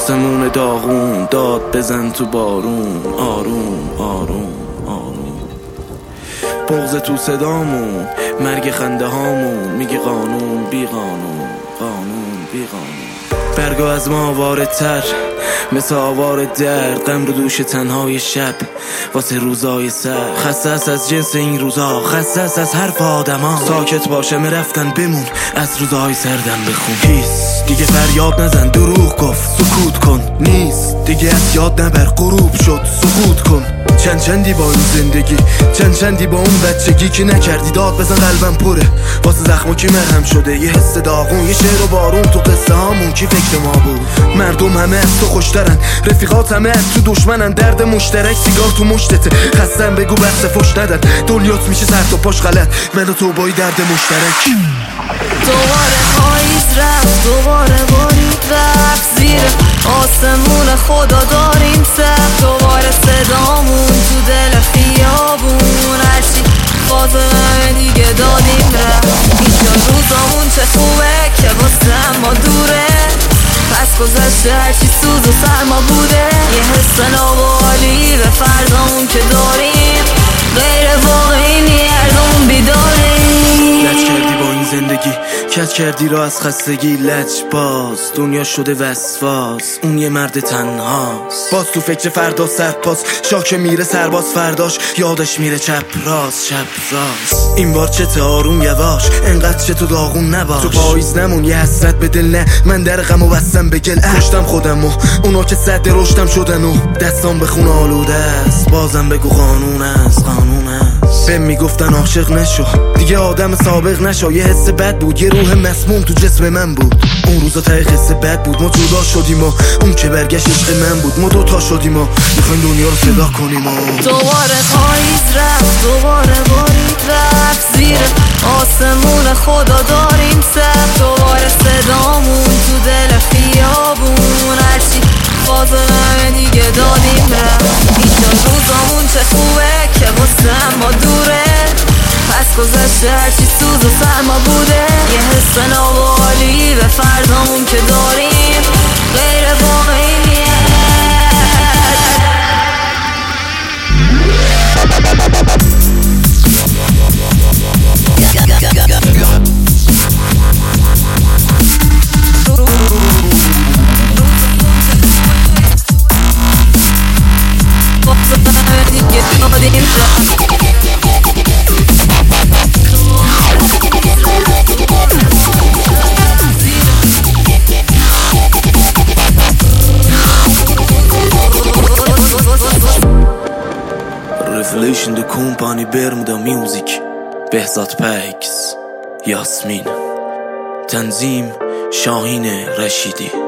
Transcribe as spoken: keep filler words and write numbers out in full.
آسمون داغون داد بزن تو بارون، آروم آروم آروم. بغض تو صدامون، مرگ خنده هامون، میگه قانون بی قانون، قانون بی قانون. برگا از ما واردتر مثل آوار درد، غم رو دوش تنهای شب واسه روزای سر. خسته است از جنس این روزا، خسته است از حرف آدما. ساکت باشه مرفتن بمون، از روزای سردم بخون. هیس دیگه فریاد نزن، دروغ گفت سکوت کن. نیست دیگه از یاد نبر، غروب شد سقوط کن. چند چندی با این زندگی، چند چندی با اون بچگی که نکردی داد بزن. قلبم پره واسه زخمو کی مرهم شده، یه حس داغون، یه شعر و بارون تو قصه هامون. کی فکر ما بود مردم همه از تو خوشترن، رفیقات همه از تو دشمنن. درد مشترک سیگار تو مشتته، خستم بگو بحث فش ندن. دنیات میشه سر تا پاش غلط، من و تو با درد مشترک. دوباره پاییز رفت، دوباره بارید رفت زیر آسمون خدا داریم سخت. دوباره صدامون تو دل خیابون، هرچی خاطرم دیگه دادیم رفت. اینجا روزامون چه خوبه که واسه ما دوره، پس گذشته هرچی سوز و سرما بوده. یه حس نابالی به فردامون که داریم، غیر واقعی نیردمون بیداریم. لج کردی با این زندگی، کج کردی را از خستگی. لج باز دنیا شده وسواس، اون یه مرد تنهاست. باز تو فکر فردا سرپاس، شاک میره سرباز فرداش، یادش میره چپ راست شب راست. این بار چه آروم یواش، انقدر چه تو داغون نباش. تو پاییز نمون یه حسرت به دل، نه من در غمو بستم به گل. کشتم خودم و اونا که صد رشدم شدن و دستام به خون آلوده است. بازم بگو قانون است، قانون است. به میگفتن عاشق نشو دیگه، آدم سابق نشو. یه حس بد بود، یه روح مسموم تو جسم من بود. اون روزا ته قصه بد بود، ما جدا شدیم و اون که برگشت عشق من بود. ما دوتا شدیم و میخوایم دنیا رو صدا کنیم و دوباره پاییز رفت، دوباره بارید رفت زیر آسمون خدا داریم سخت. دوباره صدامون تو دل خیابون، هرچی خاطرم دیگه دادیم رفت. اینجا روزامون چه خوبه که واسه ما دوره، پس گذشته هرچی سوز و سرما بوده. یه حس نابالی به فردامون که داریم، غیر واقعی Revelation de Company Bermuda Music. بهزاد پکس، یاسمین. تنظیم شاهین رشیدی.